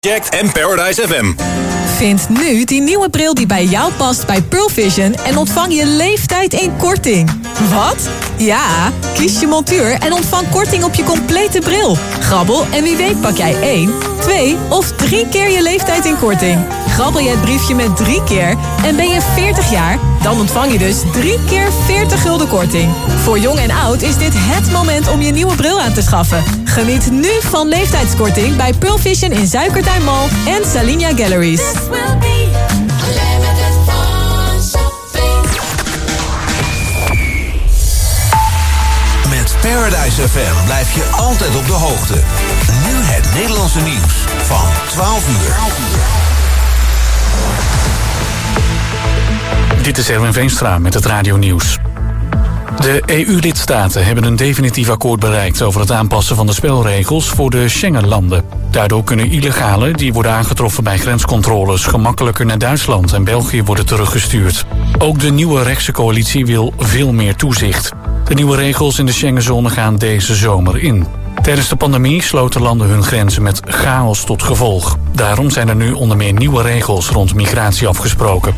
Jacked en Paradise FM. Vind nu die nieuwe bril die bij jou past bij Pearl Vision en ontvang je leeftijd in korting. Wat? Ja, kies je montuur en ontvang korting op je complete bril. Grabbel en wie weet pak jij 1, 2 of 3 keer je leeftijd in korting. Grabbel je het briefje met 3 keer en ben je 40 jaar... dan ontvang je dus 3 keer 40 gulden korting. Voor jong en oud is dit het moment om je nieuwe bril aan te schaffen. Geniet nu van leeftijdskorting bij Pearl Vision in Zuikertuin Mall en Salinia Galleries. Met Paradise FM blijf je altijd op de hoogte. Nu het Nederlandse nieuws van 12 uur. Dit is Erwin Veenstra met het radionieuws. De EU-lidstaten hebben een definitief akkoord bereikt over het aanpassen van de spelregels voor de Schengen-landen. Daardoor kunnen illegalen die worden aangetroffen bij grenscontroles gemakkelijker naar Duitsland en België worden teruggestuurd. Ook de nieuwe rechtse coalitie wil veel meer toezicht. De nieuwe regels in de Schengenzone gaan deze zomer in. Tijdens de pandemie sloten landen hun grenzen met chaos tot gevolg. Daarom zijn er nu onder meer nieuwe regels rond migratie afgesproken.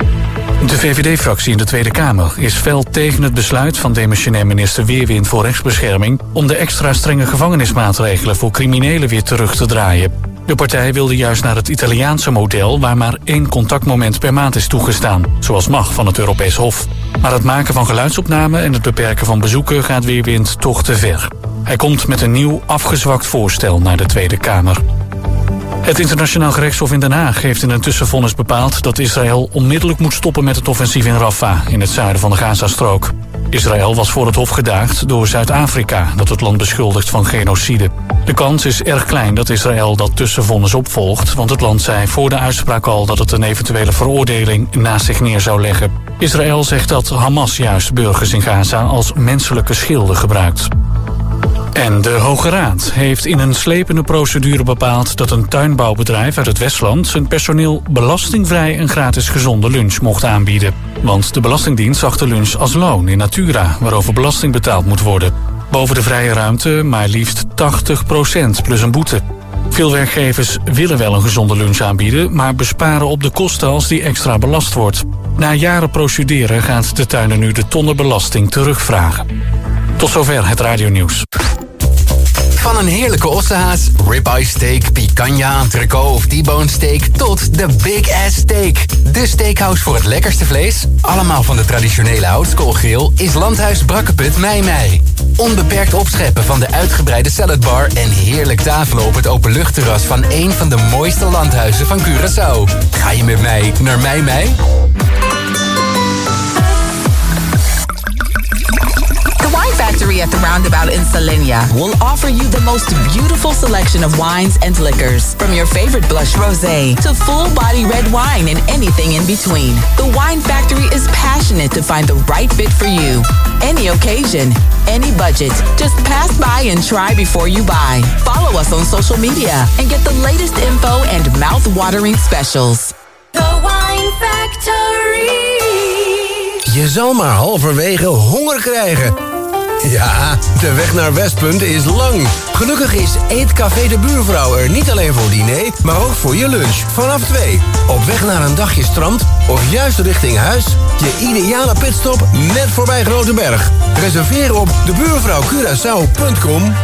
De VVD-fractie in de Tweede Kamer is fel tegen het besluit van demissionair minister Weerwind voor rechtsbescherming om de extra strenge gevangenismaatregelen voor criminelen weer terug te draaien. De partij wilde juist naar het Italiaanse model waar maar 1 contactmoment per maand is toegestaan, zoals mag van het Europees Hof. Maar het maken van geluidsopnamen en het beperken van bezoeken gaat Weerwind toch te ver. Hij komt met een nieuw afgezwakt voorstel naar de Tweede Kamer. Het Internationaal Gerechtshof in Den Haag heeft in een tussenvonnis bepaald dat Israël onmiddellijk moet stoppen met het offensief in Rafah in het zuiden van de Gazastrook. Israël was voor het hof gedaagd door Zuid-Afrika dat het land beschuldigt van genocide. De kans is erg klein dat Israël dat tussenvonnis opvolgt, want het land zei voor de uitspraak al dat het een eventuele veroordeling naast zich neer zou leggen. Israël zegt dat Hamas juist burgers in Gaza als menselijke schilden gebruikt. En de Hoge Raad heeft in een slepende procedure bepaald dat een tuinbouwbedrijf uit het Westland zijn personeel belastingvrij een gratis gezonde lunch mocht aanbieden. Want de Belastingdienst zag de lunch als loon in natura, waarover belasting betaald moet worden. Boven de vrije ruimte maar liefst 80% plus een boete. Veel werkgevers willen wel een gezonde lunch aanbieden, maar besparen op de kosten als die extra belast wordt. Na jaren procederen gaat de tuinder nu de tonnenbelasting terugvragen. Tot zover het radionieuws. Van een heerlijke ossehaas, ribeye steak, picanha, entrecote of T-bone steak tot de Big Ass Steak. De steakhouse voor het lekkerste vlees, allemaal van de traditionele houtskoolgrill, is Landhuis Brakkeput Meimei. Onbeperkt opscheppen van de uitgebreide saladbar en heerlijk tafelen op het openluchtterras van een van de mooiste landhuizen van Curaçao. Ga je met mij naar Meimei? Factory at the Roundabout in Salenia will offer you the most beautiful selection of wines and liquors, from your favorite blush rosé to full-body red wine and anything in between. The Wine Factory is passionate to find the right fit for you. Any occasion, any budget. Just pass by and try before you buy. Follow us on social media and get the latest info and mouth-watering specials. The Wine Factory. Je zal maar halverwege honger krijgen. Ja, de weg naar Westpunt is lang. Gelukkig is Eetcafé de Buurvrouw er niet alleen voor diner, maar ook voor je lunch. Vanaf 2. Op weg naar een dagje strand of juist richting huis. Je ideale pitstop net voorbij Groteberg. Reserveer op debuurvrouwcuraçao.com.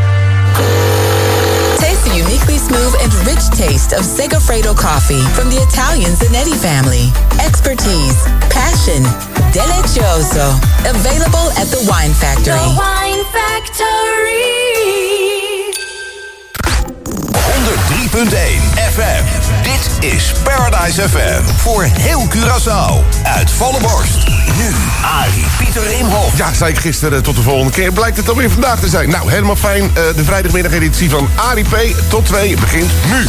Taste the uniquely smooth and rich taste of Segafredo coffee from the Italian Zanetti family. Expertise, passion, delicioso. Available at the Wine Factory. The Wine Factory. 103.1 FM. Dit is Paradise FM. Voor heel Curaçao. Uit volle borst. Nu Arie Pieter Imhoff. Ja, zei ik gisteren tot de volgende keer. Blijkt het alweer vandaag te zijn. Nou, helemaal fijn. De vrijdagmiddageditie van Arie P. tot 2 begint nu.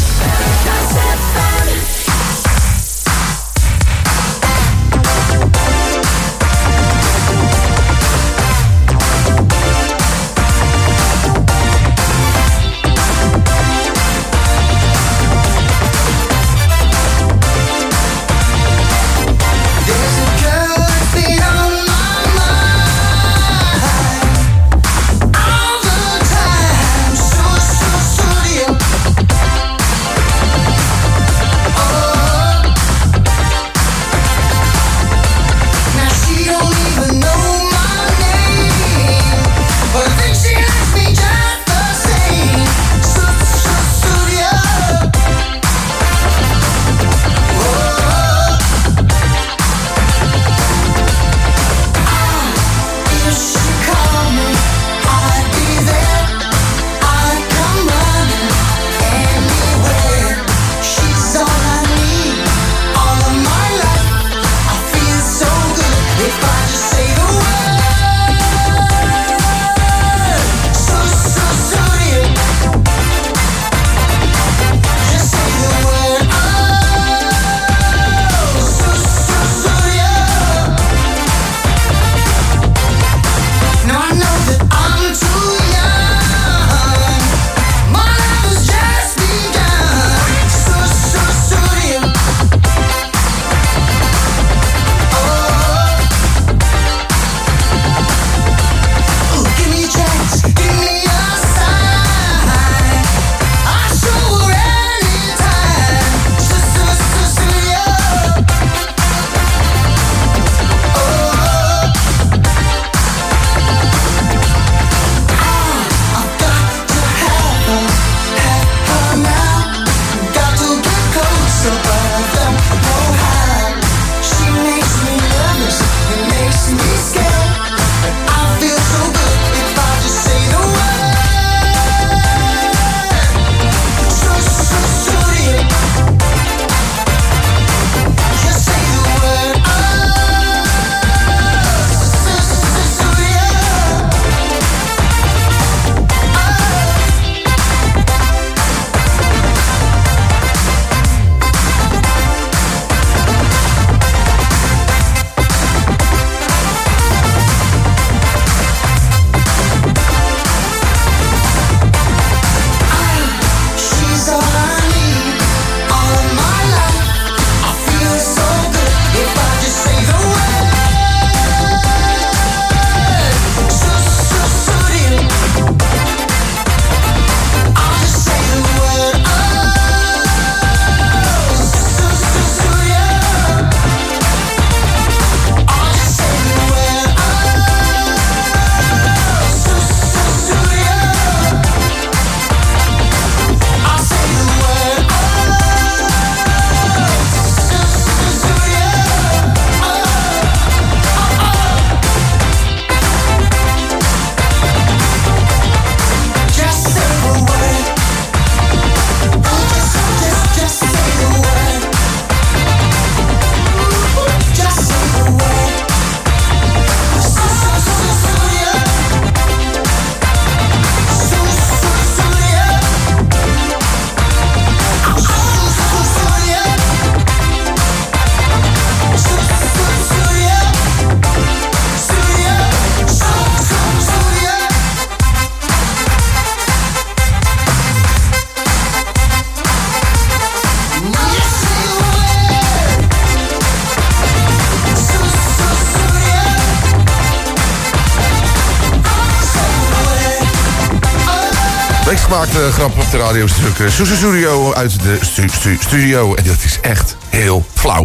gemaakte grap op de radio is natuurlijk Susu Studio uit de studio. En dat is echt heel flauw.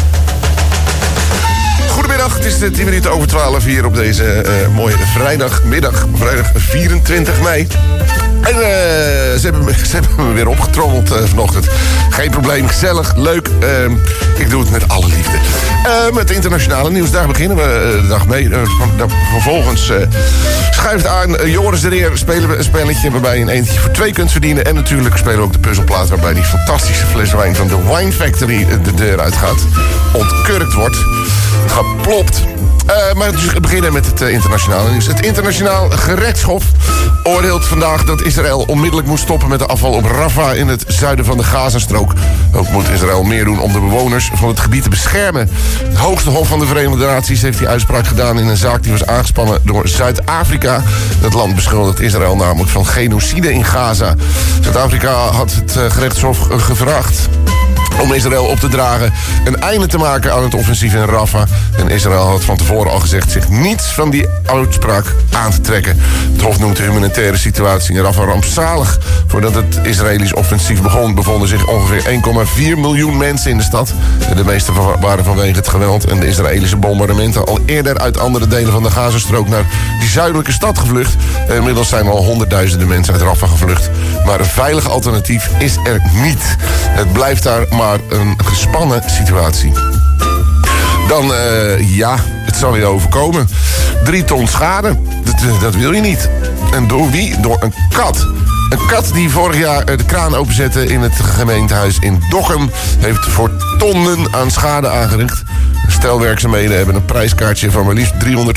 Goedemiddag, het is 10 minuten over 12 hier op deze mooie vrijdagmiddag. Vrijdag 24 mei. En ze hebben me weer opgetrommeld vanochtend. Geen probleem, gezellig, leuk. Ik doe het met alle liefde. Met internationale nieuws, daar beginnen we de dag mee. Vervolgens schuift aan Joris de Reer. Spelen we een spelletje waarbij je een eentje voor 2 kunt verdienen. En natuurlijk spelen we ook de puzzelplaat waarbij die fantastische fles wijn van de Wine Factory de deur uitgaat. Ontkurkt wordt. Geplopt. Maar we beginnen met het internationale nieuws. Het internationaal gerechtshof oordeelt vandaag dat Israël onmiddellijk moet stoppen met de afval op Rafah in het zuiden van de Gazastrook. Ook moet Israël meer doen om de bewoners van het gebied te beschermen. Het hoogste hof van de Verenigde Naties heeft die uitspraak gedaan in een zaak die was aangespannen door Zuid-Afrika. Dat land beschuldigt Israël namelijk van genocide in Gaza. Zuid-Afrika had het gerechtshof gevraagd om Israël op te dragen een einde te maken aan het offensief in Rafah. En Israël had van tevoren al gezegd zich niets van die uitspraak aan te trekken. Het Hof noemt de humanitaire situatie in Rafah rampzalig. Voordat het Israëlisch offensief begon, bevonden zich ongeveer 1,4 miljoen mensen in de stad. De meeste waren vanwege het geweld en de Israëlische bombardementen al eerder uit andere delen van de Gazastrook naar die zuidelijke stad gevlucht. En inmiddels zijn al honderdduizenden mensen uit Rafah gevlucht. Maar een veilig alternatief is er niet. Het blijft daar maar een gespannen situatie. Dan, het zal je overkomen. 3 ton schade, dat wil je niet. En door wie? Door een kat. Een kat die vorig jaar de kraan openzette in het gemeentehuis in Dokkum heeft voor tonnen aan schade aangericht. Stelwerkzaamheden hebben een prijskaartje van maar liefst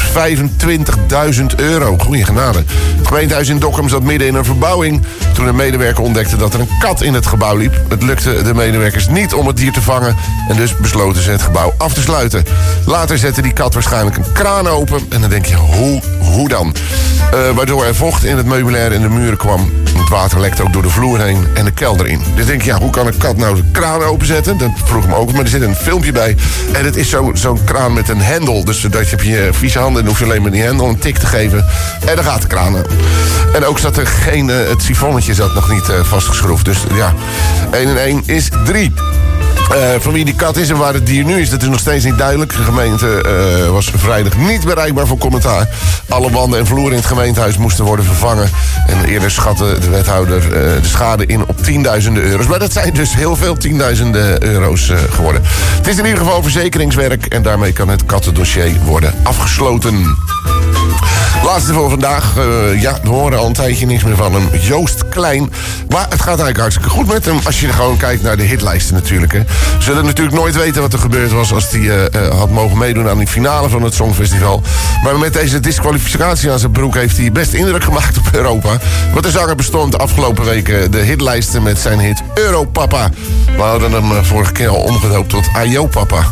€325.000. Goeie genade. Het gemeentehuis in Dokkum zat midden in een verbouwing toen een medewerker ontdekte dat er een kat in het gebouw liep. Het lukte de medewerkers niet om het dier te vangen en dus besloten ze het gebouw af te sluiten. Later zette die kat waarschijnlijk een kraan open en dan denk je, hoe dan? Waardoor er vocht in het meubilair en de muren kwam. Het water lekte ook door de vloer heen en de kelder in. Dus denk je, hoe kan een kat nou de kraan openzetten? Dat vroeg ik me ook, maar er zit een filmpje bij. En het is zo'n kraan met een hendel. Dus dat je op je vieze handen en hoef je alleen maar die hendel een tik te geven. En dan gaat de kraan aan. En ook zat er geen, het sifonnetje zat nog niet vastgeschroefd. Dus ja, 1 en 1 is 3. Van wie die kat is en waar het dier nu is, dat is nog steeds niet duidelijk. De gemeente was vrijdag niet bereikbaar voor commentaar. Alle wanden en vloeren in het gemeentehuis moesten worden vervangen. En eerder schatte de wethouder de schade in op tienduizenden euro's. Maar dat zijn dus heel veel tienduizenden euro's geworden. Het is in ieder geval verzekeringswerk en daarmee kan het kattendossier worden afgesloten. Laatste voor vandaag. We horen al een tijdje niks meer van hem. Joost Klein. Maar het gaat eigenlijk hartstikke goed met hem. Als je gewoon kijkt naar de hitlijsten natuurlijk. Hè. We zullen natuurlijk nooit weten wat er gebeurd was als hij had mogen meedoen aan die finale van het Songfestival. Maar met deze disqualificatie aan zijn broek heeft hij best indruk gemaakt op Europa. Want de zanger bestond de afgelopen weken de hitlijsten met zijn hit Europapa. We hadden hem vorige keer al omgedoopt tot Ayo Papa.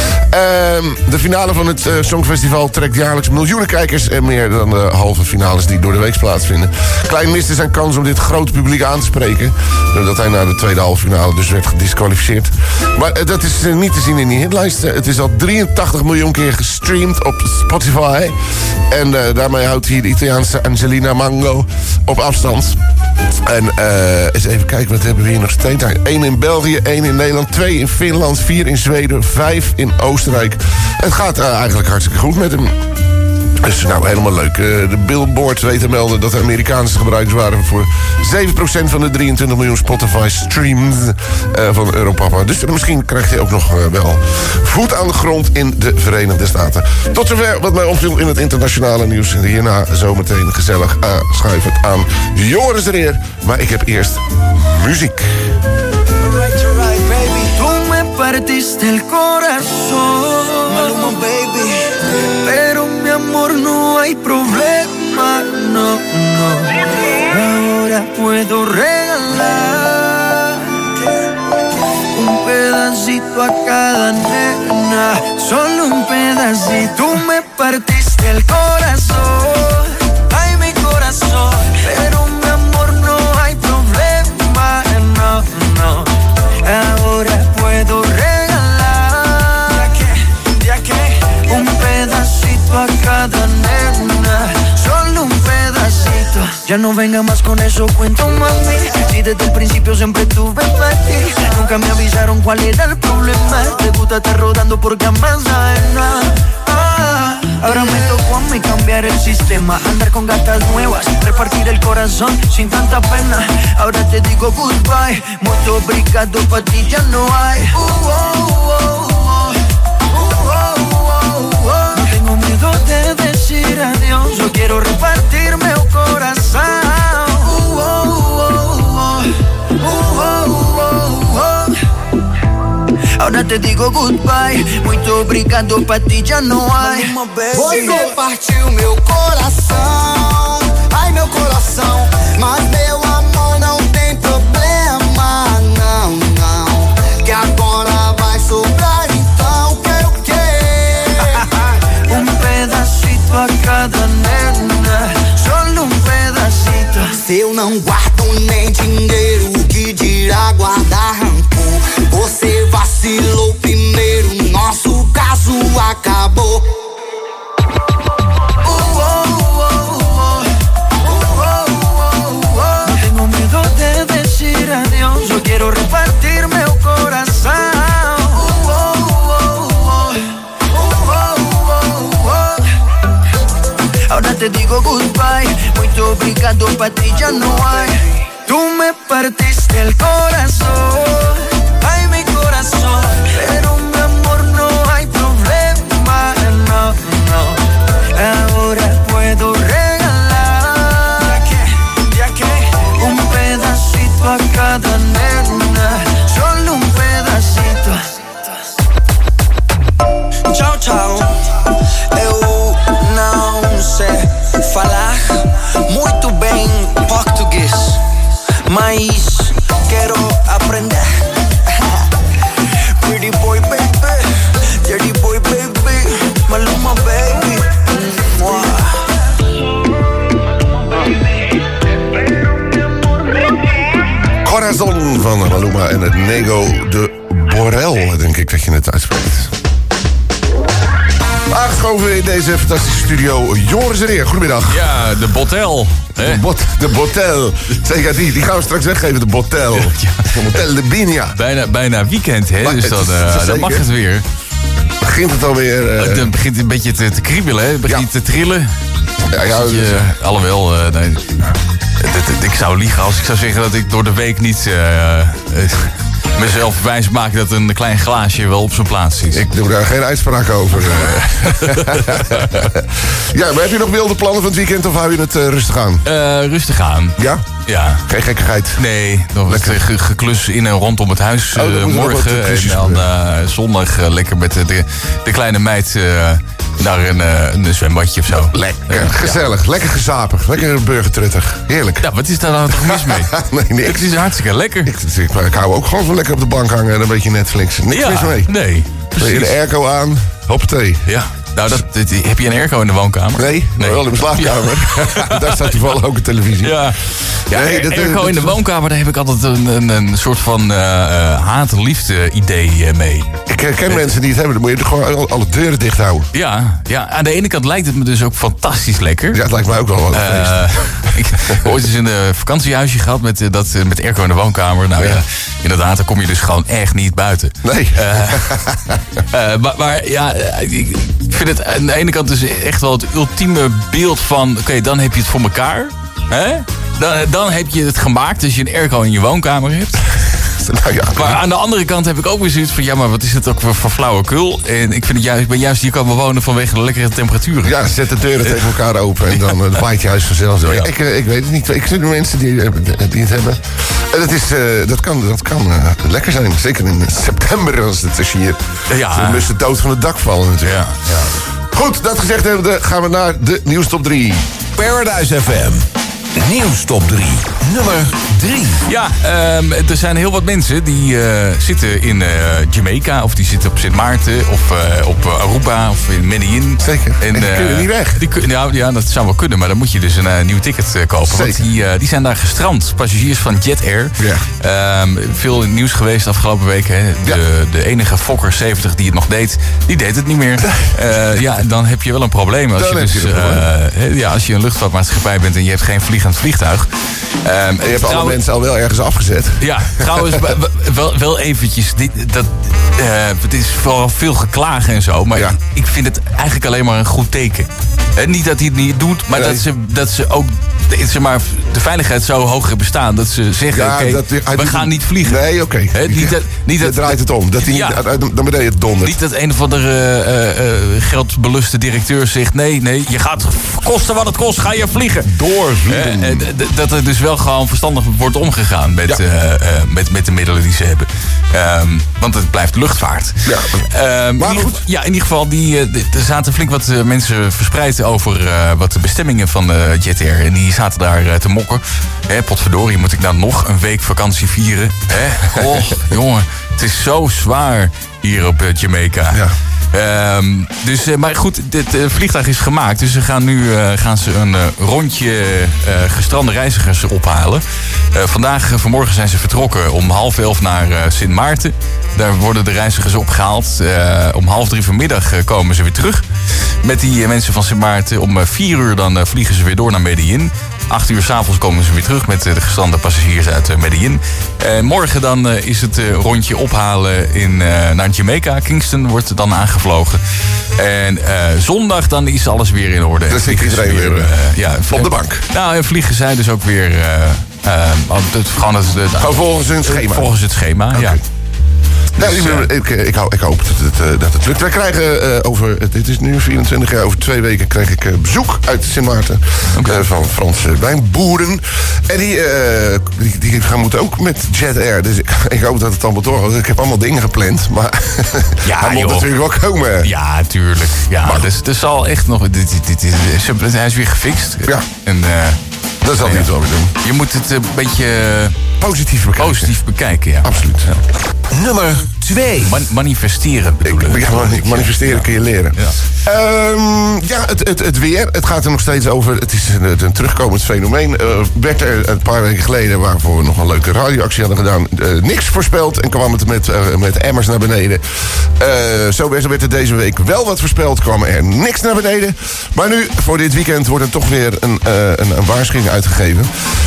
De finale van het Songfestival trekt jaarlijks miljoenen kijkers en meer dan de halve finales die door de week plaatsvinden. Klein miste zijn kans om dit grote publiek aan te spreken, doordat hij na de tweede halve finale dus werd gedisqualificeerd. Maar dat is niet te zien in die hitlijsten. Het is al 83 miljoen keer gestreamd op Spotify. En daarmee houdt hij de Italiaanse Angelina Mango op afstand. En eens even kijken, wat hebben we hier nog steeds? 1 in België, 1 in Nederland, 2 in Finland, 4 in Zweden, 5 in Oostenrijk. Het gaat eigenlijk hartstikke goed met hem. Dus nou, helemaal leuk. De Billboard weet te melden dat de Amerikaanse gebruikers waren voor 7% van de 23 miljoen Spotify streams van Europapa. Dus misschien krijgt hij ook nog wel voet aan de grond in de Verenigde Staten. Tot zover wat mij opviel in het internationale nieuws. En hierna zometeen gezellig schuiven aan Joris de Reer. Maar ik heb eerst muziek. Partiste el corazón, Maluma baby, pero mi amor no hay problema, no, no. Ahora puedo regalar un pedacito a cada nena, solo un pedacito. Tú me partiste el corazón, ay mi corazón, pero mi amor no hay problema, no, no. Ahora puedo regalar un pedacito a cada nena, solo un pedacito. Ya no venga más con esos cuentos, mami. Si desde el principio siempre tuve para ti. Nunca me avisaron cuál era el problema. Te gusta estar rodando por camas ajenas. Ahora me tocó a mí cambiar el sistema. Andar con gatas nuevas, repartir el corazón sin tanta pena. Ahora te digo goodbye. Mucho obrigado, pa' ti ya no hay. No tengo miedo de decir adiós. Yo quiero repartirme el corazón. Ahora te digo goodbye. Muito obrigado, pa' ti já não hay. Você partiu meu coração. Ai, meu coração. Mas meu amor não tem problema. Não, não. Que agora vai sobrar, então quero o quê? Pedacito a cada nena. Só pedacito. Se eu não guardo nem dinheiro, que dirá guardar rancor? Você vacilou primeiro, nosso caso acabou. No tengo miedo de decir adiós. Yo quiero repartirme el corazón. Ahora te digo goodbye. Muito obrigado, pa' ti ya no hay. Tú me partiste el corazón. Ay, mi corazón. Pero mi amor no hay problema. No, no. Ahora puedo regalar. Ya que un pedacito a cada nena. Solo un pedacito. Tchau, tchau. Eu não sei falar muito bem português, mas quero aprender. Pretty boy baby, dirty boy baby, Maluma baby. Corazon van Maluma en het Nego de Borrell, denk ik dat je het uitspreekt. Aangeschoven in deze fantastische studio, Joris Reer. Goedemiddag. Ja, de Botel. De Botel. Zeker die gaan we straks weggeven, de Botel. Ja. De Botel de Bina. Bijna weekend, hè? Maar dus dan mag het weer. Begint het alweer... Het begint een beetje te kriebelen, hè? Het begint te trillen. Ja, alhoewel, nee, ik zou liegen als ik zou zeggen dat ik door de week niet... mezelf wijs maken dat een klein glaasje wel op zijn plaats is. Ik doe daar geen uitspraak over. Ja, maar heb je nog wilde plannen van het weekend of hou je het rustig aan? Rustig aan. Ja? Ja. Geen gekkigheid? Nee, nog lekker geklus in en rondom het huis morgen. En dan zondag lekker met de kleine meid naar een zwembadje of zo. Lekker, gezellig, lekker gezapig, lekker burgertruttig. Heerlijk. Ja, wat is daar nou toch mis mee? Nee, het is hartstikke lekker. Ik hou ook gewoon van lekker op de bank hangen en een beetje Netflix. Niks mis mee. Nee, precies. De airco aan, hoppatee. Ja. Nou, heb je een airco in de woonkamer? Nee, wel in mijn slaapkamer. Ja. Daar staat toevallig ook een televisie. Ja, nee, airco in de woonkamer, daar heb ik altijd een soort van haat-liefde idee mee. Ik ken mensen die het hebben, dan moet je gewoon alle deuren dicht houden. Ja, aan de ene kant lijkt het me dus ook fantastisch lekker. Ja, het lijkt mij ook wel een feest. Ik heb ooit eens een vakantiehuisje gehad met airco in de woonkamer. Nou ja, inderdaad, dan kom je dus gewoon echt niet buiten. Nee. Maar ja, ik vind het aan de ene kant dus echt wel het ultieme beeld van... Oké, dan heb je het voor elkaar. Hè? Dan heb je het gemaakt als je een airco in je woonkamer hebt. Nou ja, maar aan de andere kant heb ik ook weer zoiets van... Ja, maar wat is het ook voor flauwekul? En ik vind het juist, ik ben juist hier komen wonen vanwege de lekkere temperaturen. Ja, zet de deuren tegen elkaar open en dan waait je huis vanzelf door. Ja. Ik weet het niet. Ik zie de mensen die het hebben. Dat kan lekker zijn. Zeker in september als het is hier. Ja. De mussen dood van het dak vallen natuurlijk. Ja. Goed, dat gezegd hebben, gaan we naar de nieuwstop 3. Paradise FM. Nieuwstop 3. Nummer 3. Ja, er zijn heel wat mensen die zitten in Jamaica... of die zitten op Sint Maarten of op Aruba of in Medellin. Zeker. En die kunnen niet weg. Ja, dat zou wel kunnen, maar dan moet je dus een nieuw ticket kopen. Zeker. Want die zijn daar gestrand. Passagiers van Jet Air. Ja. Veel in het nieuws geweest de afgelopen weken. Hè. De enige Fokker 70 die het nog deed, die deed het niet meer. Dan heb je wel een probleem. Als je een luchtvaartmaatschappij bent en je hebt geen vliegend vliegtuig. En je hebt alle mensen al wel ergens afgezet. Ja, trouwens, wel eventjes. Het is vooral veel geklagen en zo. Maar ik vind het eigenlijk alleen maar een goed teken. Niet dat hij het niet doet, maar dat ze ook de veiligheid zo hoog hebben staan dat ze zeggen, we gaan niet vliegen. Nee, oké. Dat draait het om. Dat hij niet naar beneden dondert. Niet dat een of andere geldbeluste directeur zegt, nee, je gaat kosten wat het kost, ga je vliegen. Doorvliegen. Dat er dus wel gewoon verstandig wordt omgegaan met de middelen die ze hebben. Want het blijft luchtvaart. Ja, maar goed. Ja, in ieder geval, er zaten flink wat mensen verspreid over wat de bestemmingen van Jet Air. En die zaten daar te mokken. Potverdorie, moet ik nou nog een week vakantie vieren? Jongen, het is zo zwaar hier op Jamaica. Ja. Maar goed, dit vliegtuig is gemaakt. Dus ze gaan nu een rondje gestrande reizigers ophalen. Vanmorgen zijn ze vertrokken om 11:30 naar Sint Maarten. Daar worden de reizigers opgehaald. Om 2:30 vanmiddag komen ze weer terug. Met die mensen van Sint Maarten. Om 4:00 dan vliegen ze weer door naar Medellin. 8:00 s'avonds komen ze weer terug met de gestrande passagiers uit Medellin. Morgen dan is het rondje ophalen naar Jamaica. Kingston wordt dan aangevlogen. En zondag dan is alles weer in orde. Dan zit iedereen weer op de bank. Nou, en vliegen zij dus ook weer gewoon volgens hun schema. Volgens het schema, okay. Ja. Dus, ik hoop dat het lukt. Wij krijgen dit is nu 24 jaar, over 2 weken krijg ik bezoek uit Sint Maarten. Van Franse wijnboeren. En die moeten ook met Jet Air. Dus ik hoop dat het dan wel doorgaat. Ik heb allemaal dingen gepland. Maar hij moet natuurlijk wel komen. Ja, tuurlijk. Ja, dus er zal echt nog... Hij is weer gefixt. Ja. En, dat zal hij het wel weer doen. Je moet het een beetje... Positief bekijken. Ja. Absoluut. Ja. Nummer 2. Manifesteren bedoelen. Manifesteren kun je leren. Ja, het weer. Het gaat er nog steeds over. Het is een terugkomend fenomeen. Werd er een paar weken geleden, waarvoor we nog een leuke radioactie hadden gedaan, niks voorspeld en kwam het met emmers naar beneden. Zo werd er deze week wel wat voorspeld, kwam er niks naar beneden. Maar nu, voor dit weekend, wordt er toch weer een waarschuwing uitgegeven.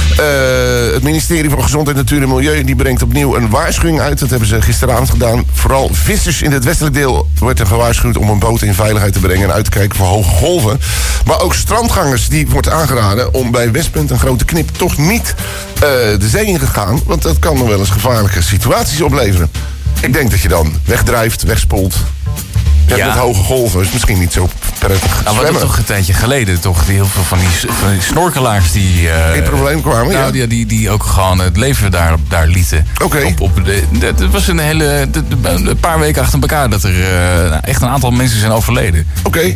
Het ministerie van Gezondheid, Natuur en Milieu die brengt opnieuw een waarschuwing uit. Dat hebben ze gisteravond gedaan. Vooral vissers in het westelijk deel wordt er gewaarschuwd om een boot in veiligheid te brengen en uit te kijken voor hoge golven. Maar ook strandgangers die wordt aangeraden om bij Westpunt een grote knip toch niet de zee in te gaan. Want dat kan nog wel eens gevaarlijke situaties opleveren. Ik denk dat je dan wegdrijft, wegspoelt. Met hoge golven is misschien niet zo prettig zwemmen. Maar dat toch een tijdje geleden toch heel veel van die snorkelaars die... in probleem kwamen, ja. Die ook gewoon het leven daar lieten. Oké. Het was een paar weken achter elkaar dat er echt een aantal mensen zijn overleden. Oké.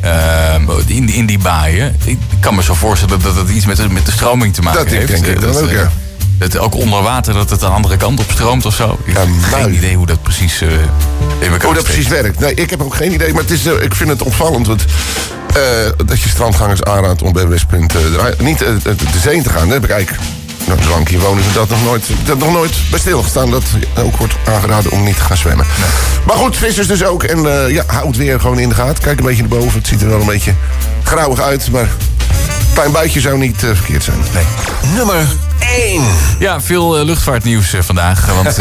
In die baaien. Ik kan me zo voorstellen dat het iets met de stroming te maken heeft. Dat denk ik dan ook, ja. Dat ook onder water dat het aan de andere kant op stroomt of zo. Ik heb geen idee hoe dat precies precies werkt. Nee, ik heb ook geen idee. Maar ik vind het opvallend. Want, dat je strandgangers aanraadt om bij Westpunt niet de zee in te gaan. Daar heb ik eigenlijk, zolang ik hier woon, is dat nog nooit bij stilgestaan. Dat ook wordt aangeraden om niet te gaan zwemmen. Nee. Maar goed, vissers dus ook. En houd weer gewoon in de gaten. Kijk een beetje naar boven. Het ziet er wel een beetje grauwig uit. Maar een klein buitje zou niet verkeerd zijn. Nee. Nummer 1. Ja, veel luchtvaartnieuws vandaag. Want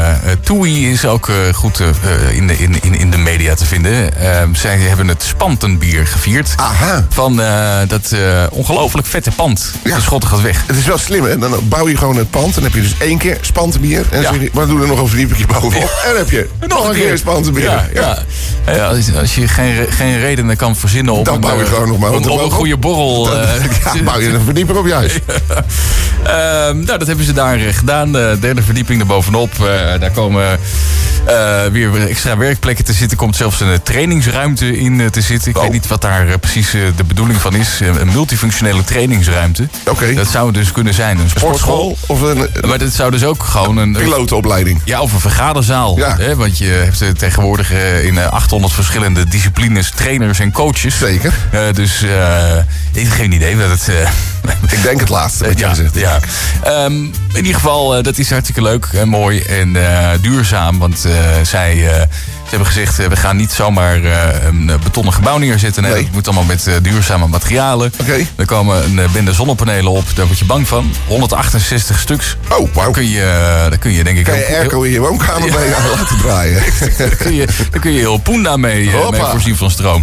TUI is ook goed in de media te vinden. Zij hebben het Spantenbier gevierd. Aha. Van dat ongelooflijk vette pand. Ja. De Schotten gaat weg. Het is wel slim, hè? Dan bouw je gewoon het pand. Dan heb je dus 1 keer Spantenbier. En dan zeg je, maar doe er nog een verdiepingje bovenop. Ja. En dan heb je nog een keer Spantenbier. Ja. Als je geen redenen kan verzinnen op dan bouw je gewoon nog maar op een goede borrel. Dan bouw je een verdieping op juist. Dat hebben ze daar gedaan. De derde verdieping erbovenop. Daar komen weer extra werkplekken te zitten. Komt zelfs een trainingsruimte in te zitten. Ik weet niet wat daar precies de bedoeling van is. Een multifunctionele trainingsruimte. Oké. Dat zou dus kunnen zijn een sportschool. Of maar dat zou dus ook gewoon een pilotenopleiding. Ja, of een vergaderzaal. Ja. Hè? Want je hebt tegenwoordig in 800 verschillende disciplines trainers en coaches. Zeker. Dus ik heb geen idee wat het... ik denk het laatste wat jij zegt. Ja. In ieder geval, dat is hartstikke leuk en mooi en duurzaam. Want ze hebben gezegd, we gaan niet zomaar een betonnen gebouw neerzetten. Nee, het moet allemaal met duurzame materialen. Okay. Er komen een bende zonnepanelen op, daar word je bang van. 168 stuks. Oh, wauw. Daar kun je denk ik kan je airco in je woonkamer mee laten draaien. Daar kun je heel Poenda mee voorzien van stroom.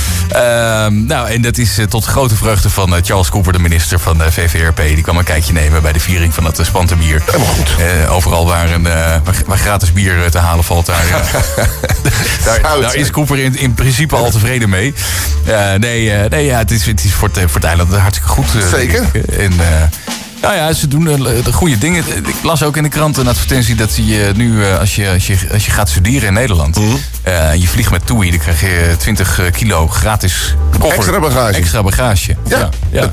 En dat is tot grote vreugde van Charles Cooper, de minister van de VVRP. Die kwam een kijkje nemen bij de viering van het Spantenbier. Helemaal goed. Overal waar gratis bier te halen valt, daar is Cooper in principe al tevreden mee. Het is voor het eiland hartstikke goed. Zeker. Ze doen de goede dingen. Ik las ook in de krant een advertentie dat je nu, als je gaat studeren in Nederland... je vliegt met TUI, dan krijg je 20 kilo gratis koffer. Extra bagage. Ja.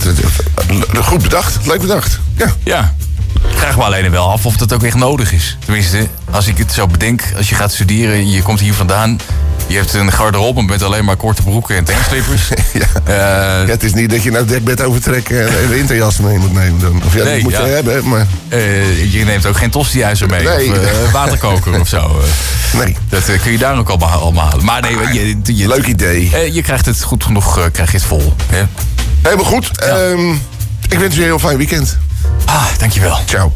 Goed bedacht. Leuk bedacht. Ja. Ik vraag me alleen wel af of dat ook echt nodig is. Tenminste, als ik het zo bedenk, als je gaat studeren, je komt hier vandaan... Je hebt een garderobe met alleen maar korte broeken en tankslippers. Het is niet dat je nou het dekbed overtrekken en een winterjas mee moet nemen. Dan. Of dat moet je hebben, maar... je neemt ook geen tosti-ijzer mee. Nee. Of waterkoker of zo. Nee. Dat kun je daar ook allemaal halen. Maar nee, leuk idee. Je krijgt het goed genoeg, krijg je het vol. Hè? Helemaal goed. Ja. Ik wens je een heel fijn weekend. Dankjewel. Ciao.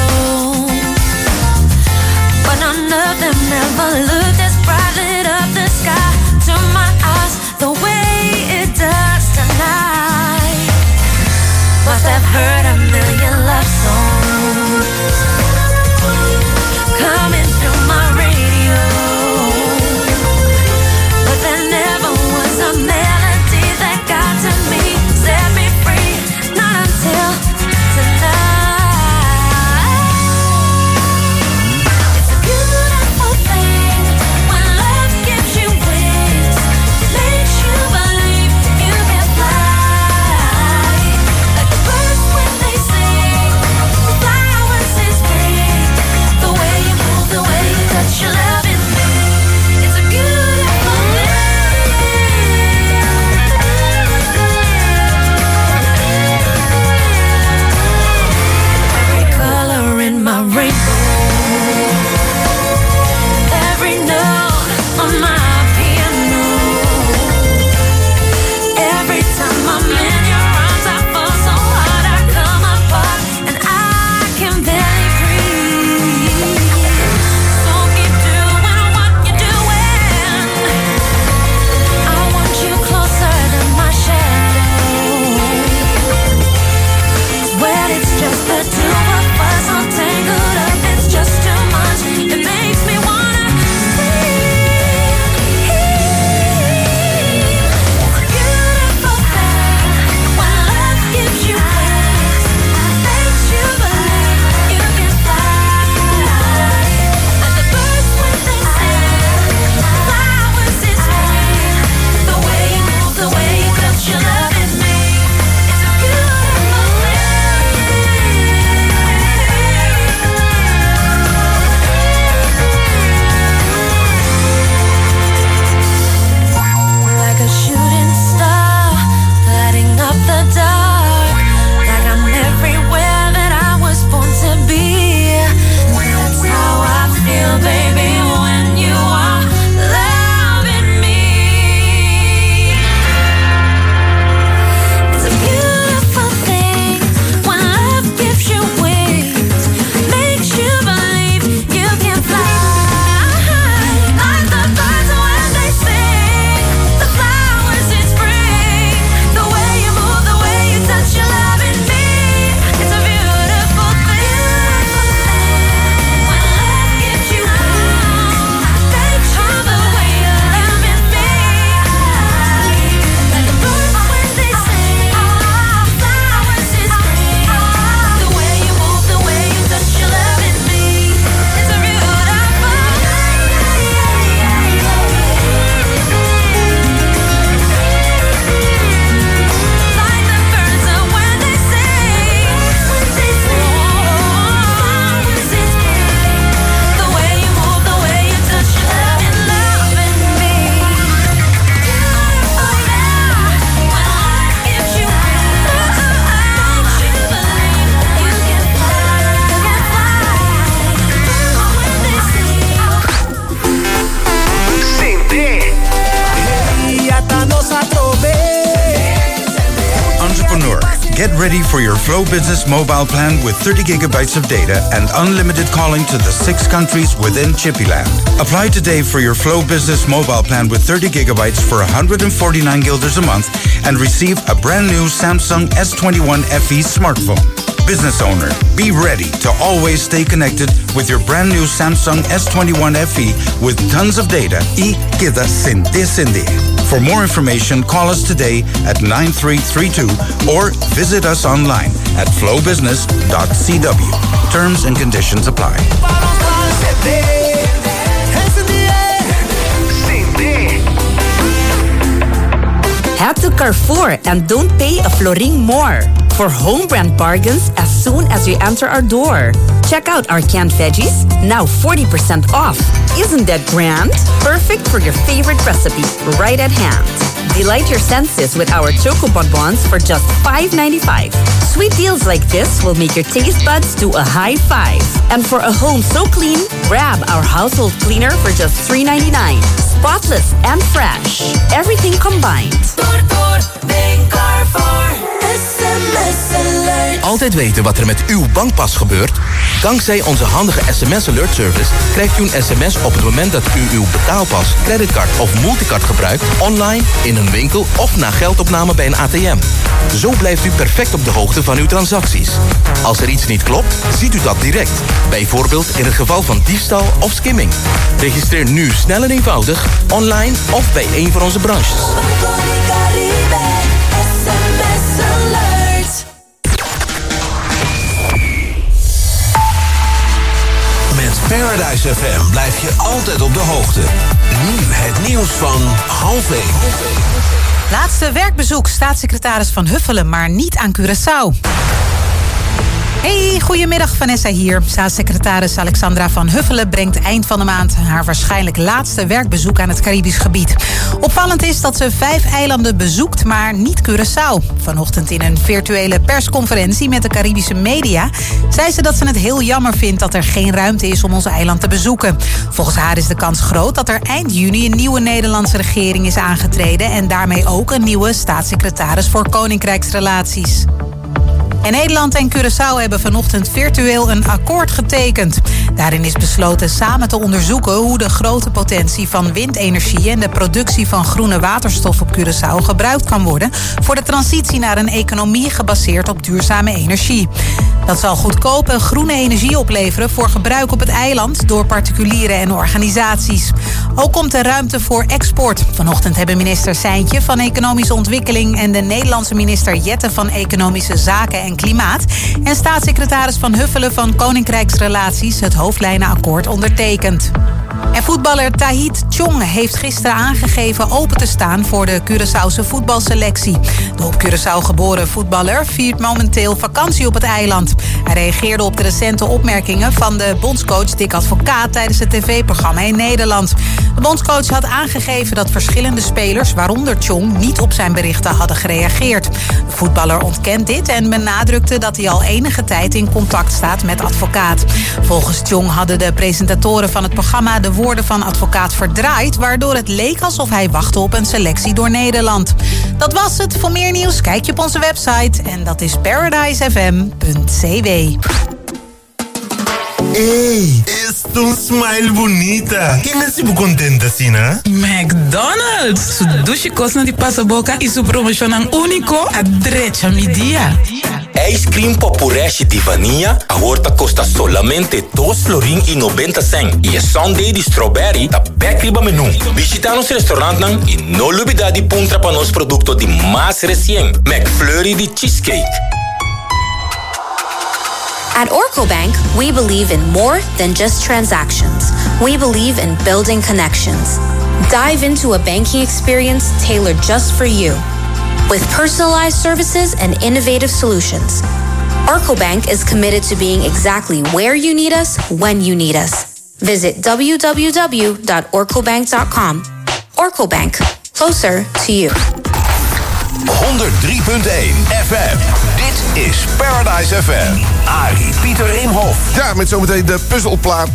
Never looked as bright, lit up the Get ready for your Flow Business mobile plan with 30 gigabytes of data and unlimited calling to the 6 countries within Chippyland. Apply today for your Flow Business mobile plan with 30 gigabytes for 149 guilders a month and receive a brand new Samsung S21 FE smartphone. Business owner, be ready to always stay connected with your brand new Samsung S21 FE with tons of data y queda Cindy. For more information, call us today at 9332 or visit us online at flowbusiness.cw. Terms and conditions apply. Head to Carrefour and don't pay a florin more for home brand bargains as soon as you enter our door. Check out our canned veggies, now 40% off. Isn't that grand? Perfect for your favorite recipe, right at hand. Delight your senses with our Choco Bonbons for just $5.95. Sweet deals like this will make your taste buds do a high five. And for a home so clean, grab our household cleaner for just $3.99. Spotless and fresh. Everything combined. Altijd weten wat er met uw bankpas gebeurt? Dankzij onze handige SMS Alert Service krijgt u een sms op het moment dat u uw betaalpas, creditcard of multicard gebruikt, online, in een winkel of na geldopname bij een ATM. Zo blijft u perfect op de hoogte van uw transacties. Als er iets niet klopt, ziet u dat direct. Bijvoorbeeld in het geval van diefstal of skimming. Registreer nu snel en eenvoudig, online of bij een van onze branches. Met Paradise FM blijf je altijd op de hoogte. Nu het nieuws van 12:30. Laatste werkbezoek, staatssecretaris Van Huffelen, maar niet aan Curaçao. Hey, goedemiddag, Vanessa hier. Staatssecretaris Alexandra Van Huffelen brengt eind van de maand haar waarschijnlijk laatste werkbezoek aan het Caribisch gebied. Opvallend is dat ze 5 eilanden bezoekt, maar niet Curaçao. Vanochtend in een virtuele persconferentie met de Caribische media zei ze dat ze het heel jammer vindt dat er geen ruimte is om ons eiland te bezoeken. Volgens haar is de kans groot dat er eind juni een nieuwe Nederlandse regering is aangetreden en daarmee ook een nieuwe staatssecretaris voor Koninkrijksrelaties. En Nederland en Curaçao hebben vanochtend virtueel een akkoord getekend. Daarin is besloten samen te onderzoeken hoe de grote potentie van windenergie en de productie van groene waterstof op Curaçao gebruikt kan worden voor de transitie naar een economie gebaseerd op duurzame energie. Dat zal goedkope groene energie opleveren voor gebruik op het eiland door particulieren en organisaties. Ook komt er ruimte voor export. Vanochtend hebben minister Seintje van Economische Ontwikkeling en de Nederlandse minister Jette van Economische Zaken en Klimaat en staatssecretaris Van Huffelen van Koninkrijksrelaties het hoofdlijnenakkoord ondertekend. En voetballer Tahith Chong heeft gisteren aangegeven open te staan voor de Curaçaose voetbalselectie. De op Curaçao geboren voetballer viert momenteel vakantie op het eiland. Hij reageerde op de recente opmerkingen van de bondscoach Dick Advocaat tijdens het tv-programma in Nederland. De bondscoach had aangegeven dat verschillende spelers, waaronder Chong, niet op zijn berichten hadden gereageerd. De voetballer ontkent dit en benadrukte dat hij al enige tijd in contact staat met Advocaat. Volgens Chong hadden de presentatoren van het programma de woorden van Advocaat verdraaid, waardoor het leek alsof hij wachtte op een selectie door Nederland. Dat was het. Voor meer nieuws kijk je op onze website en dat is paradisefm.cw. Ei, es tu smile bonita. Quem é tipo contente assim, né? McDonald's. Su dushi cosna di pasaboca e su promocionan único a drecha mi dia. Ice cream popureste de vanilla agora custa solamente $2,90. E a sundae de strawberry tá bem riba menu. Visita nosso restaurante e não olvida de puntra para nos produto de mais recente, McFlurry de cheesecake. At Orco Bank, we believe in more than just transactions. We believe in building connections. Dive into a banking experience tailored just for you. With personalized services and innovative solutions. Orco Bank is committed to being exactly where you need us, when you need us. Visit www.orcobank.com. Orco Bank, closer to you. 103.1 FM. Dit is Paradise FM. Arie Pieter Imhoff. Ja, met zometeen de puzzelplaat.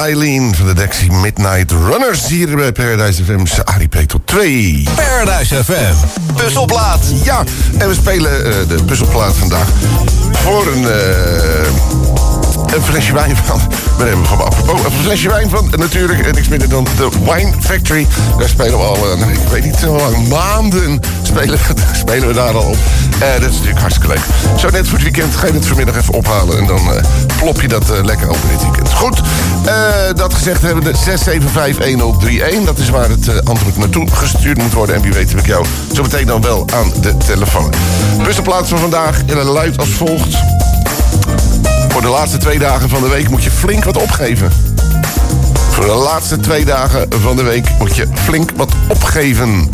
Eileen van de Dexy Midnight Runners hier bij Paradise FM's Arie P tot 2. Paradise FM, puzzelplaat. Ja, en we spelen de puzzelplaat vandaag voor een flesje wijn van... We hebben van apropos een flesje wijn van natuurlijk niks minder dan de Wine Factory. Daar spelen we al, ik weet niet hoe lang, maanden spelen we daar al op. Dat is natuurlijk hartstikke leuk. Zo net voor het weekend ga je het vanmiddag even ophalen en dan plop je dat lekker over dit weekend. Goed, dat gezegd hebben we 6751031. Dat is waar het antwoord naartoe gestuurd moet worden. En wie weet heb ik jou zo meteen dan wel aan de telefoon. Puzzelplaats van vandaag luidt als volgt. Voor de laatste 2 dagen van de week moet je flink wat opgeven. Voor de laatste 2 dagen van de week moet je flink wat opgeven.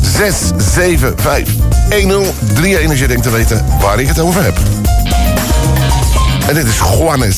6751031 als je denkt te weten waar ik het over heb. En dit is Juanes.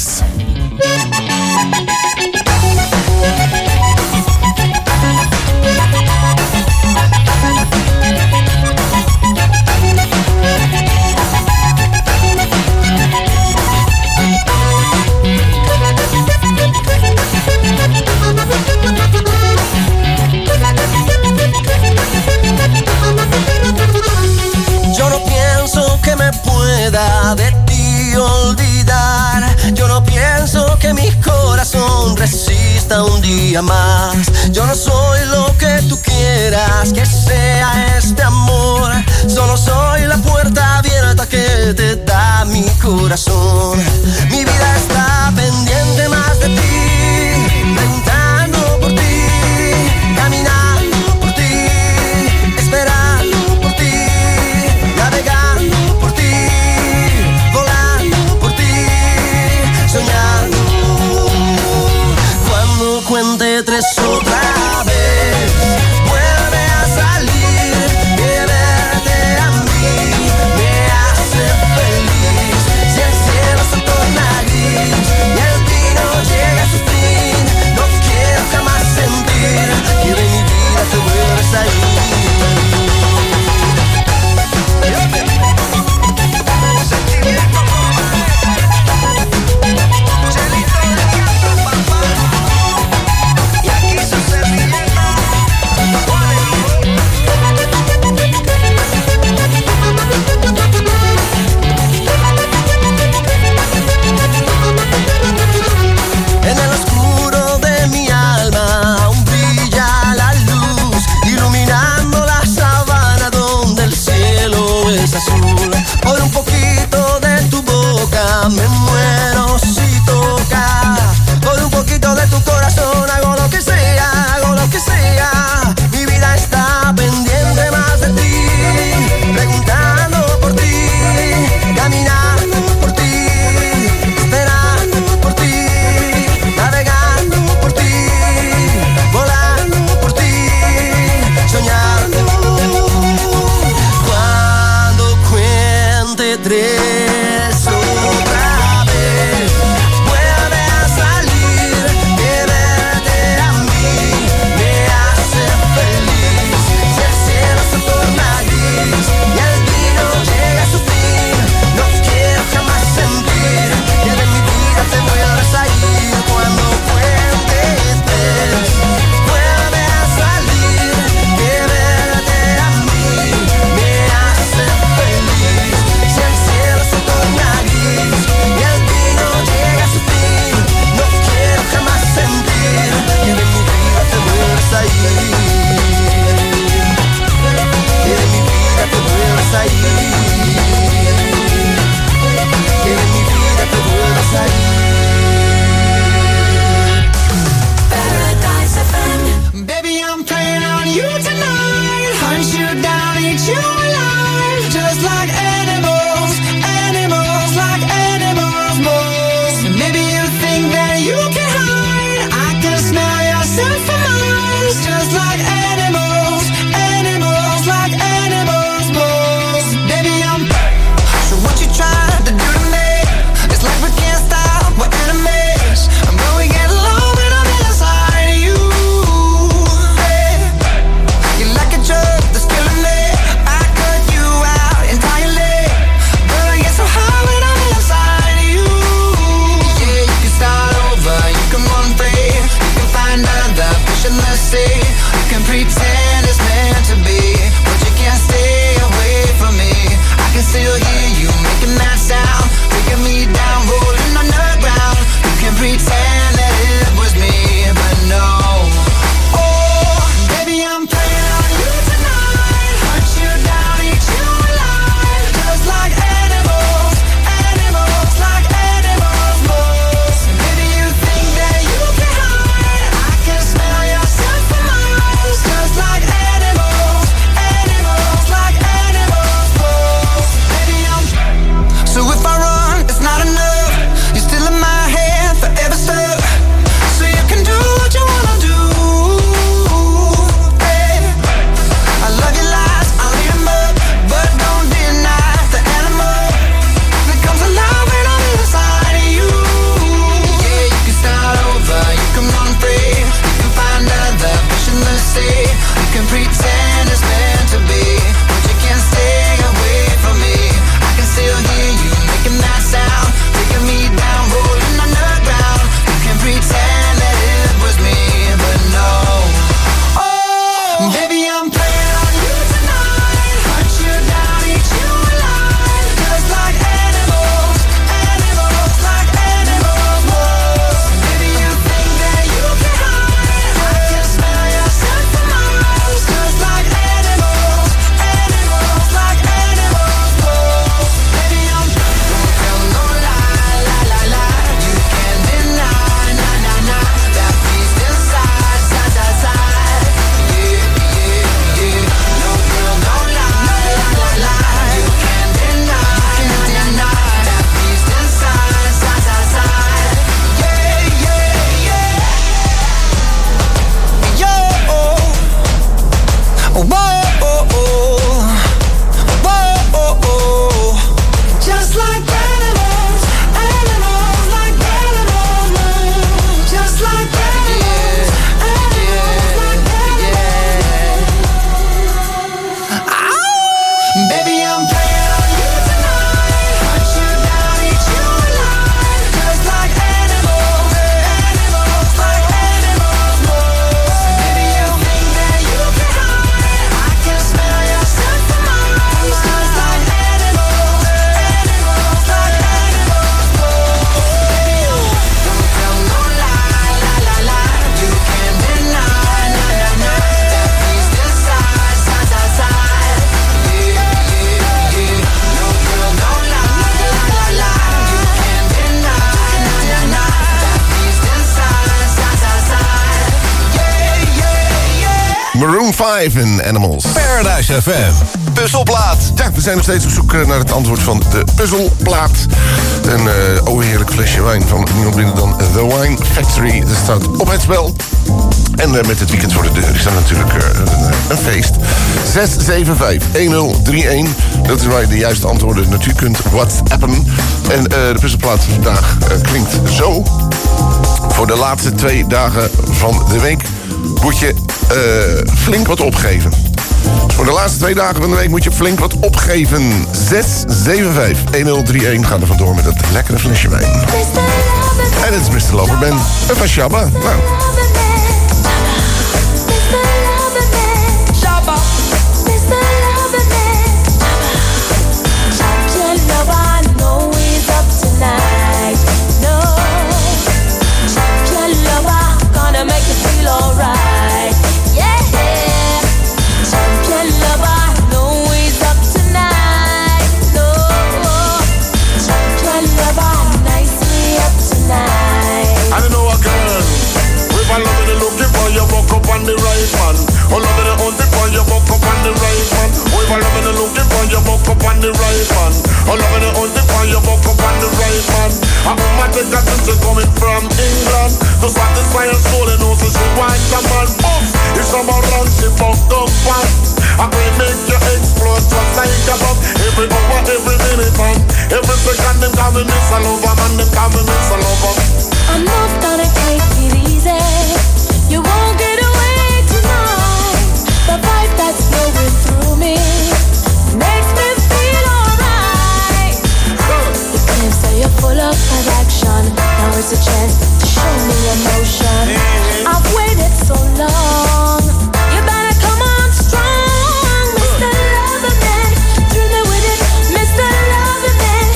De ti olvidar. Yo no pienso que mi corazón resista un día más. Yo no soy lo que tú quieras que sea este amor. Solo soy la puerta abierta que te da mi corazón. Mi vida está pendiente más de ti, preguntando por ti, caminando por ti, esperando por ti, navegando por ti, volando por ti, soñando. Cuando cuente 3 otra vez, vuelve a salir, que verte a mí me hace feliz. Si el cielo se torna gris y el vino Maroon 5 in Animals. Paradise FM. Puzzelplaat. Ja, we zijn nog steeds op zoek naar het antwoord van de puzzelplaat. Een heerlijk flesje wijn van niemand minder dan The Wine Factory. Dat staat op het spel. En met het weekend voor de deur is dat natuurlijk een feest. 675-1031. Dat is waar je de juiste antwoorden natuurlijk kunt whatsappen. En de puzzelplaat vandaag klinkt zo. Voor de laatste 2 dagen van de week moet je flink wat opgeven. Dus voor de laatste 2 dagen van de week moet je flink wat opgeven. 675-1031. Ga er vandoor met dat lekkere flesje wijn. En het is Mr. Loverman van Shabba. Nou. The right man, all over the hunt for your buck up on the right man. We've all over the looking for your buck up on the right man. All over the hunt for your buck up on the right man. A woman take a picture coming from England to satisfy her soul and also she wants a man boss. If someone runs, she bucked up fast. I will make you explode just like a bomb. Every hour, every minute, and every second them call me Miss Lover, man, them call me Miss Lover. I'm not gonna take it easy. You won't get away tonight. The vibe that's flowing through me makes me feel alright. You claim so you're full of action. Now it's a chance to show me emotion. I've waited so long. You better come on strong, Mr. Loverman. Thrill me with it, Mr. Loverman.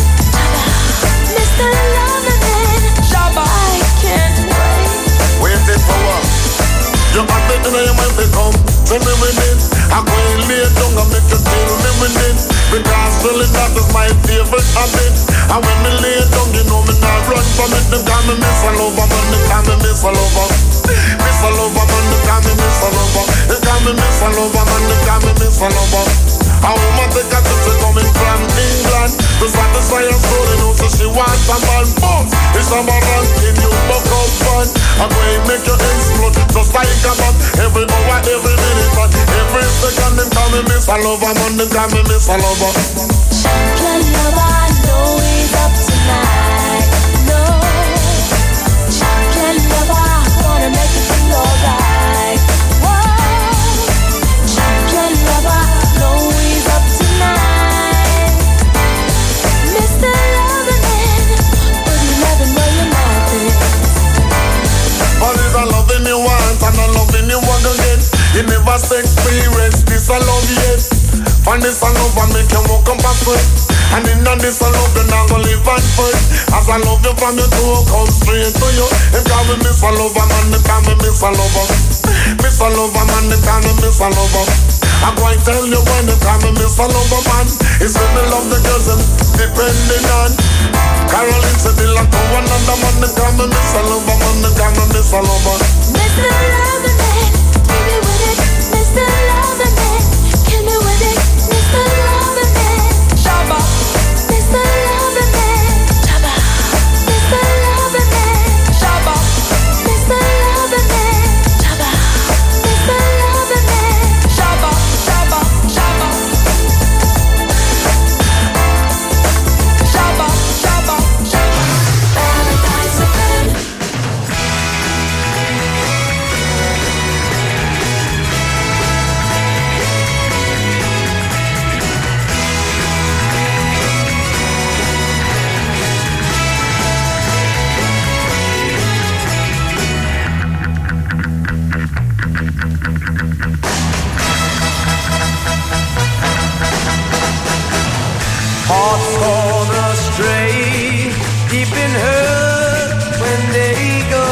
Mr. Loverman. I can't wait. Waiting for what? You got it in your mind to come to me with it. I'm going to lay down and make you feel me with it. Because really that is my favorite habit. And when me lay down, you know me not run from it. Them call me Miss Lover, man, they call me Miss Lover. Miss Lover, man, they call me Miss Lover. They call me Miss Lover, man, they call me Miss Lover. A woman take a picture coming from England to satisfy her soul and also she wants a man boss. If someone ranking you buck up fun, I'm going to make you explode just like a bomb. Every hour, every minute, and every second them call me Miss Lover, man, them call me Miss Lover. Champion lover, I know he's up tonight. No, champion lover, I wanna make you feel alright. Whoa, champion lover, I know he's up tonight. Mr. Loverman, but you never know your mouth is. But it's a loving you want and a loving you want again. You never experience this a love yet. Find this a love and make you walk up and sweat. And in this a love you not gonna live and fight. As I love you from your toe come straight to you. Them call me Miss Lover, man, they call me Miss Lover. Miss Lover, man, they call me Miss Lover. I'm going to tell you when they call me Miss Lover, man. It's when they love the girls and depending on. Caroline said they like to one another, man, they call me Miss Lover, man, they call me Miss Lover. Mr. Loverman, take me with it, Mr. Loverman. Kill me with it, Mr. Loverman. Shabba. Mr. Loverman. Shabba. Mr. Loverman. Shabba. Mr. Loverman. Shabba. Mr. Loverman. Shabba. Shabba. Shabba. Shabba. Shabba. Paradise FM. Hearts gone astray, deep in hurt when they go.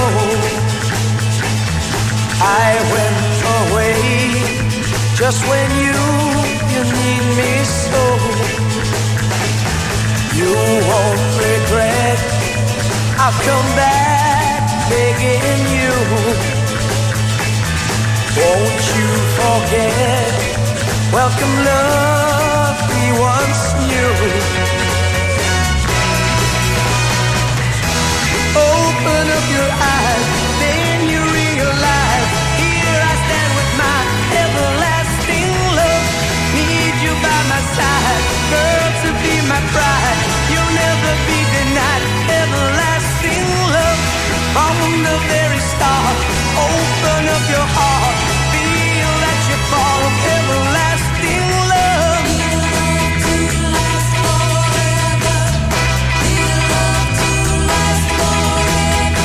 I went away just when you need me so. You won't regret, I've come back begging you. Won't you forget. Welcome love we once knew. Open up your eyes, then you realize. Here I stand with my everlasting love. Need you by my side, girl, to be my bride. You'll never be denied everlasting love. From the very start, open up your heart. Feel that you fall of everlasting love. Last forever. Love to last forever.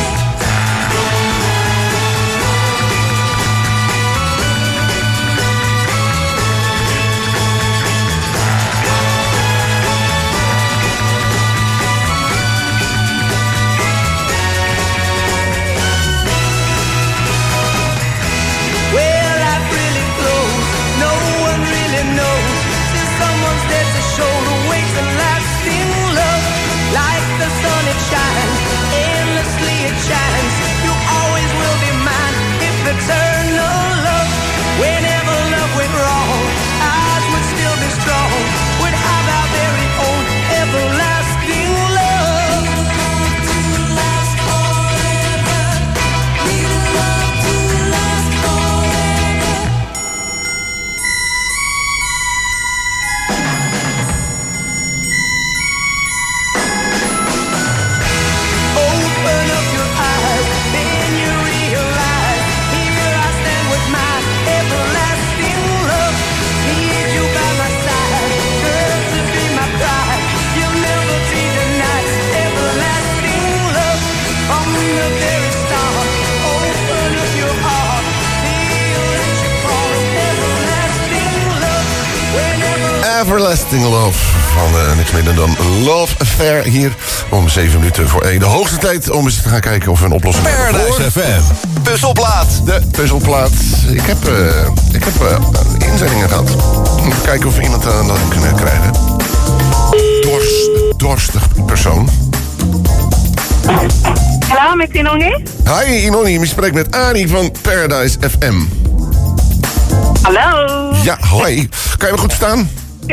Well, life really flows. No one really knows. Till someone's there to show the way to lasting love. Like the sun, it shines. Endlessly it shines. You always will be mine. If eternal love. Whenever love went wrong, ours would still be strong. Would have our very own everlasting love. Last forever. Need love to last forever. Open up your eyes, then you realize. Here I stand with my everlasting love. Need you by my side, girl, to be my bride. You'll never be denied everlasting love. From the very start, open up your heart. Feel that you fall everlasting love. Whenever Everlasting Love van niks minder dan Love Affair hier om 7 minuten voor 1. De hoogste tijd om eens te gaan kijken of we een oplossing hebben. Paradise FM. Puzzelplaat. De puzzelplaat. Ik heb inzendingen gehad. Even kijken of we iemand aan dat kunnen krijgen. Dorstig persoon. Hallo, met Inoni. Hi Inoni, je spreekt met Ani van Paradise FM. Hallo. Ja, hoi. Kan je me goed verstaan?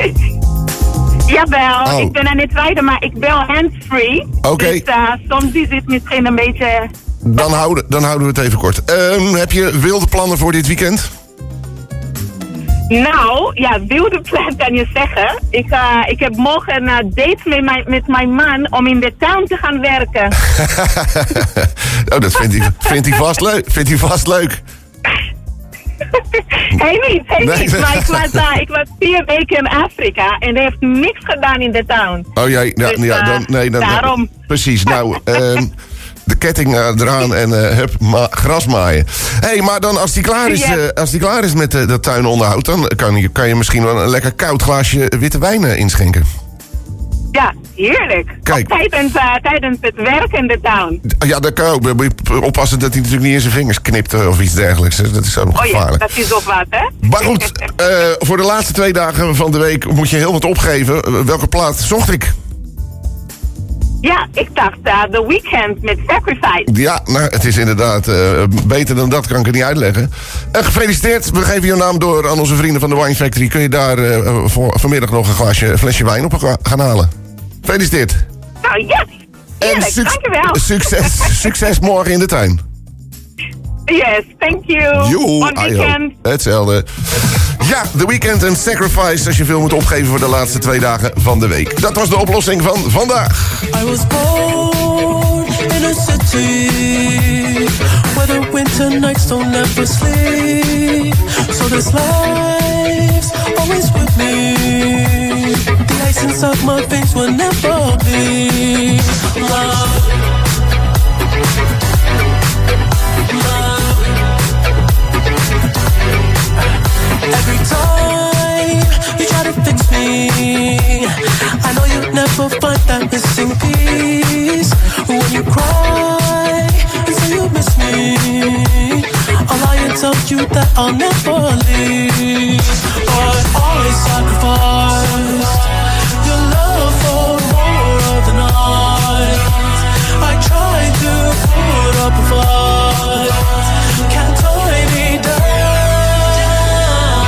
Jawel, Oh. ik ben aan het rijden, maar ik bel hands-free. Oké. Dus soms is het misschien een beetje... Dan houden we het even kort. Heb je wilde plannen voor dit weekend? Nou, ja, wilde plan kan je zeggen. Ik heb morgen een date met mijn man om in de tuin te gaan werken. Oh, dat vindt hij vast leuk. Vindt hij vast leuk. Hey Nee. niet. Maar ik was 4 weken in Afrika en hij heeft niks gedaan in de tuin. Oh ja, Dus, daarom. Precies, nou, de ketting eraan en gras maaien. Hé, maar dan als die klaar is met dat tuinonderhoud, dan kan je misschien wel een lekker koud glaasje witte wijn inschenken. Ja, heerlijk. Kijk. Tijdens het werk in de tuin. Ja, dat kan ook. Moet je oppassen dat hij natuurlijk niet in zijn vingers knipt of iets dergelijks. Dat is ook nog gevaarlijk. Dat is op wat, hè? Maar goed, voor de laatste 2 dagen van de week moet je heel wat opgeven. Welke plaat zocht ik? Ja, ik dacht The Weeknd met Sacrifice. Ja, nou, het is inderdaad beter dan dat, kan ik het niet uitleggen. Gefeliciteerd, we geven je naam door aan onze vrienden van de Wine Factory. Kun je daar vanmiddag nog een flesje wijn op gaan halen. Gefeliciteerd. Nou, yes. Heerlijk, dankjewel. Succes morgen in de tuin. Yes, thank you. Bon weekend. Hetzelfde. Ja, The Weeknd en Sacrifice als je veel moet opgeven voor de laatste 2 dagen van de week. Dat was de oplossing van vandaag. I was born in a city where the winter nights don't ever sleep. So this life's always with me. The ice inside my veins will never bleed. Love. Every time you try to fix me, I know you'll never find that missing piece. When you cry and say you miss me, I'll lie and tell you that I'll never leave. But always sacrifice your love for more of the night. I try to put up a fight, can't tie me down.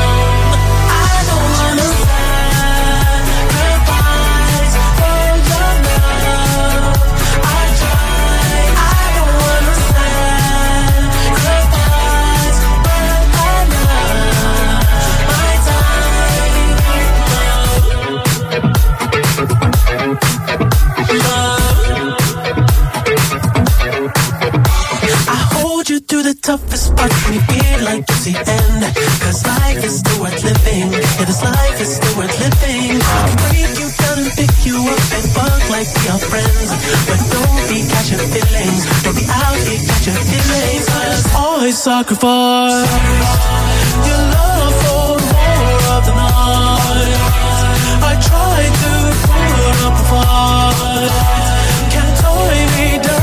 the end. Cause life is still worth living. Yeah, this life is still worth living. I'll break you down and pick you up and fuck like we are friends. But don't be catching feelings. Don't be out here catching feelings. Cause always sacrifice your love for more of the night. I tried to put up a fight. Can't tie me down.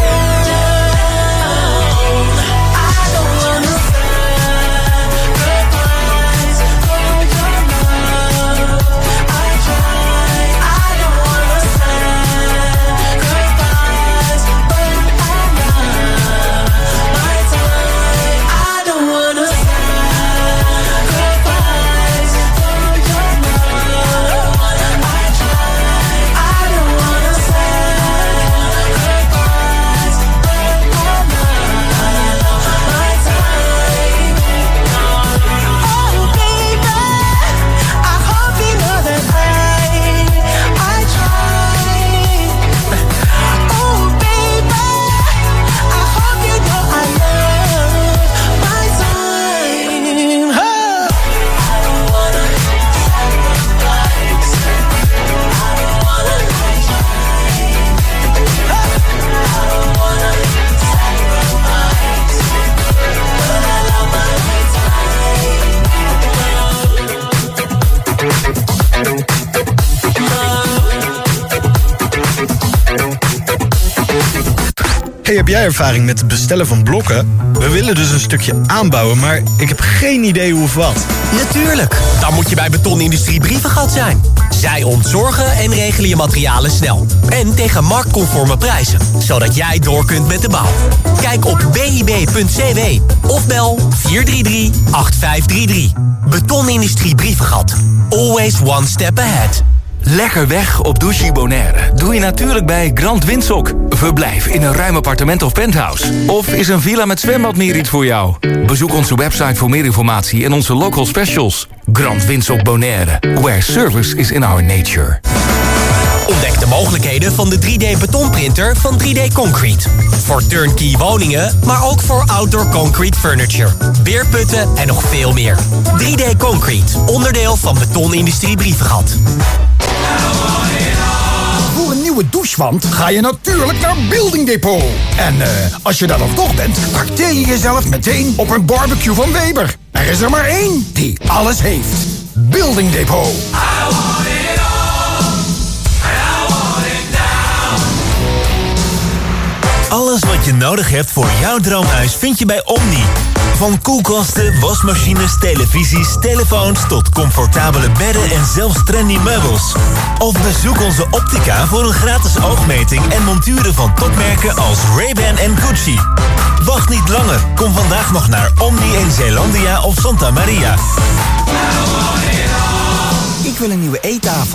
Hey, heb jij ervaring met het bestellen van blokken? We willen dus een stukje aanbouwen, maar ik heb geen idee hoe of wat. Natuurlijk, dan moet je bij Betonindustrie Brievengat zijn. Zij ontzorgen en regelen je materialen snel. En tegen marktconforme prijzen, zodat jij door kunt met de bouw. Kijk op bib.cw of bel 433-8533. Betonindustrie Brievengat. Always one step ahead. Lekker weg op Douchy Bonaire doe je natuurlijk bij Grand Windhoek. Verblijf in een ruim appartement of penthouse. Of is een villa met zwembad meer iets voor jou? Bezoek onze website voor meer informatie en onze local specials. Grand Windhoek Bonaire, where service is in our nature. Ontdek de mogelijkheden van de 3D-betonprinter van 3D Concrete. Voor turnkey woningen, maar ook voor outdoor concrete furniture. Beerputten en nog veel meer. 3D Concrete, onderdeel van Betonindustrie Brievengat. Voor een nieuwe douchewand ga je natuurlijk naar Building Depot. En als je daar dan toch bent, trakteer je jezelf meteen op een barbecue van Weber. Er is er maar één die alles heeft. Building Depot. Alles wat je nodig hebt voor jouw droomhuis vind je bij Omni. Van koelkasten, wasmachines, televisies, telefoons tot comfortabele bedden en zelfs trendy meubels. Of bezoek onze optica voor een gratis oogmeting en monturen van topmerken als Ray-Ban en Gucci. Wacht niet langer. Kom vandaag nog naar Omni in Zeelandia of Santa Maria. Ik wil een nieuwe eettafel.